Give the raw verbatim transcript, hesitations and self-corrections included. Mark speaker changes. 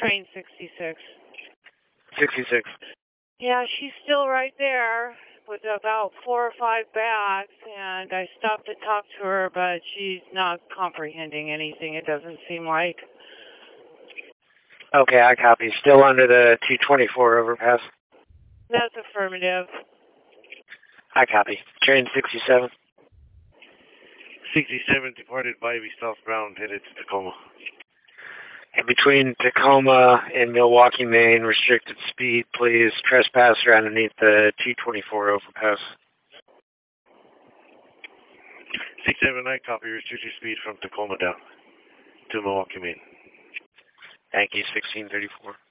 Speaker 1: train sixty-six.
Speaker 2: sixty-six.
Speaker 1: Yeah, she's still right there with about four or five bags, and I stopped to talk to her, but she's not comprehending anything, it doesn't seem like.
Speaker 2: Okay, I copy. Still under the two twenty-four overpass?
Speaker 1: That's affirmative.
Speaker 2: I copy. Train sixty-seven.
Speaker 3: sixty-seven departed Bybee southbound, headed to Tacoma.
Speaker 2: In between Tacoma and Milwaukee, Maine, restricted speed, please. Trespasser underneath the two twenty-four overpass.
Speaker 3: sixty-seven, I copy. Restricted speed from Tacoma down to Milwaukee, Maine.
Speaker 2: Thank you, sixteen thirty-four.